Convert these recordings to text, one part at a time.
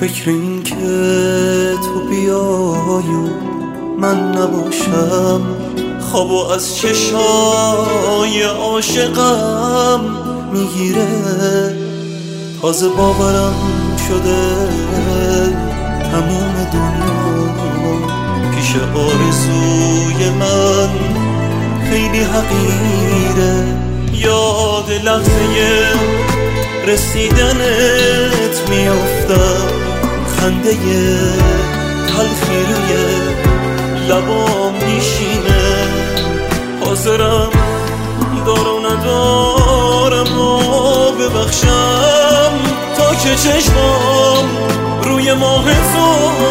فکر این که تو بیای و من نباشم خوابو از چشای عاشقم میگیره. تازه باورم شده تموم دنیا پیش آرزوی من خیلی حقیره. یاد لحظه رسیدنت میافتم، خنده تلخی روی لبام میشینه. حاضرم دار و ندارم و ببخشم تا که چشمام روی ماه تو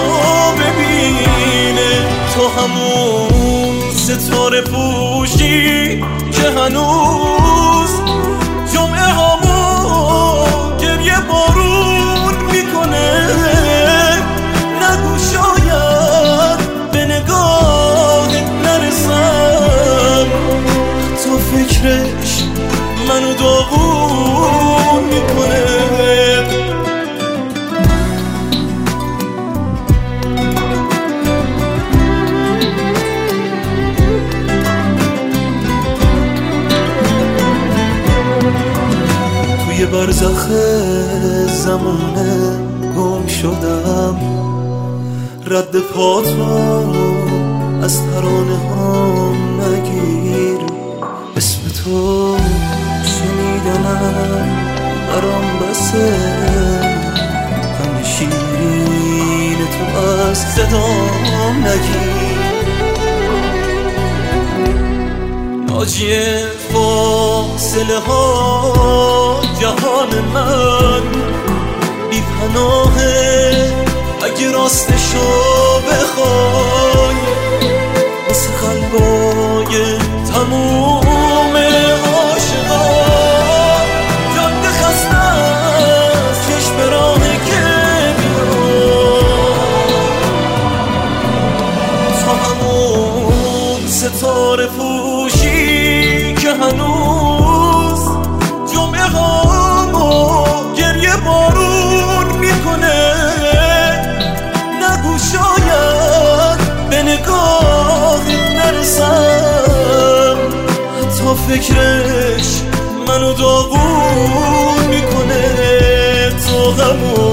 ببینه. تو همون ستاره پوشی که هنوز جمعه هامو گریه بارون میکنه. نگو شاید به نگاهت نرسم، تو فکرش منو داغون میکنه. توی برزخ زمونه گم شدم، رد پاتو از ترانه هام نگیر. اسم تو شنیدنم برام بسه، غم شیرین تو از صدام نگیر. ناجی فاصله ها جهان من بی پناهه، اگه راستشو بخوای واسه قلبای تموم عاشقا جاده خسته است چشم راهه که تو همون ستاره پوشی که هنوز جمعه هامو گریه بارون میکنه. نگو شاید به نگاهت نرسم، حتی فکرش منو داغون میکنه. تو همون